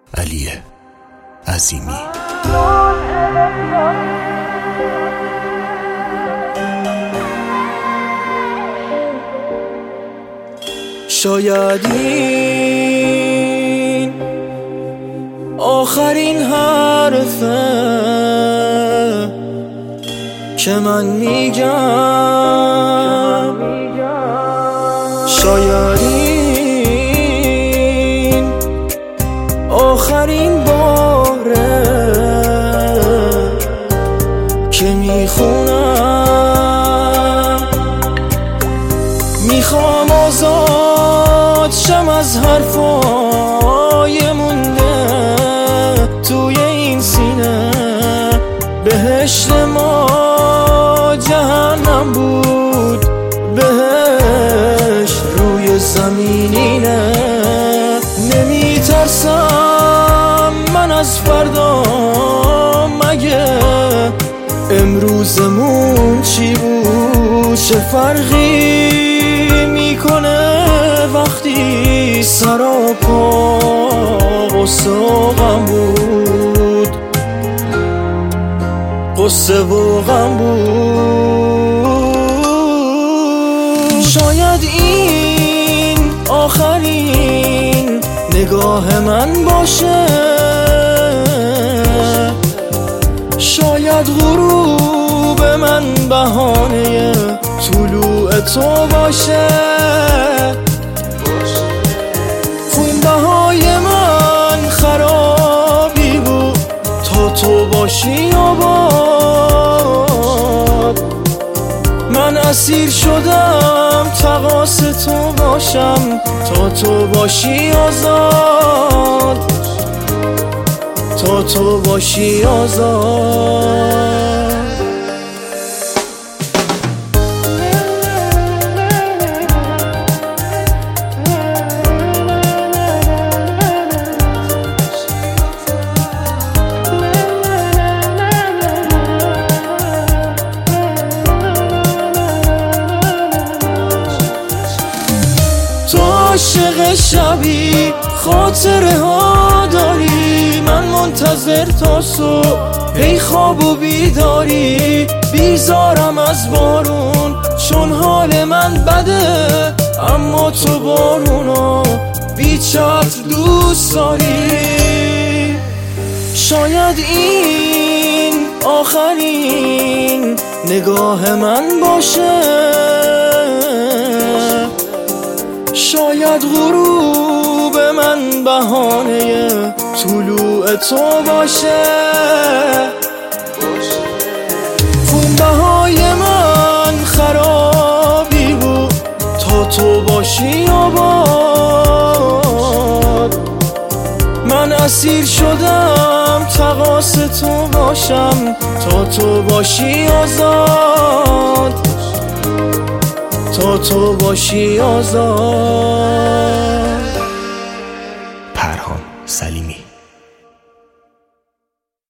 علی عظیمی. شاید این آخرین حرفه که من میگم، شاید این آخرین باره که میخونم. میخوام آزاد شم از حرفای مونده توی این سینه. بهشت ما جهنم بود، بهشت روی زمینینه. نمیترسم من از فردا، مگه امروزمون چی بود؟ چه فرقی میکنه وقتی سراپا قصه و غم بود، قصه و غم بود. شاید این آخرین نگاه من باشه، شاید غروب من بهانه طلوع تو باشه. خونبهای من خرابی بود تا تو باشی آباد. من اسیر شدم تقاص تو باشم تا تو باشی آزاد، تا تو باشی آزاد. عاشق شبی خاطره ها داری، من منتظر تا صبح هی خواب و بیداری. بیزارم از بارون چون حال من بده، اما تو بارونو بی چتر دوست داری. شاید این آخرین نگاه من باشه، شاید غروب من بهانه طلوع تو باشه. خونبهای من خرابی بود تا تو باشی آباد. من اسیر شدم تقاص تو باشم تا تو باشی آزاد، تا تو باشی آزاد.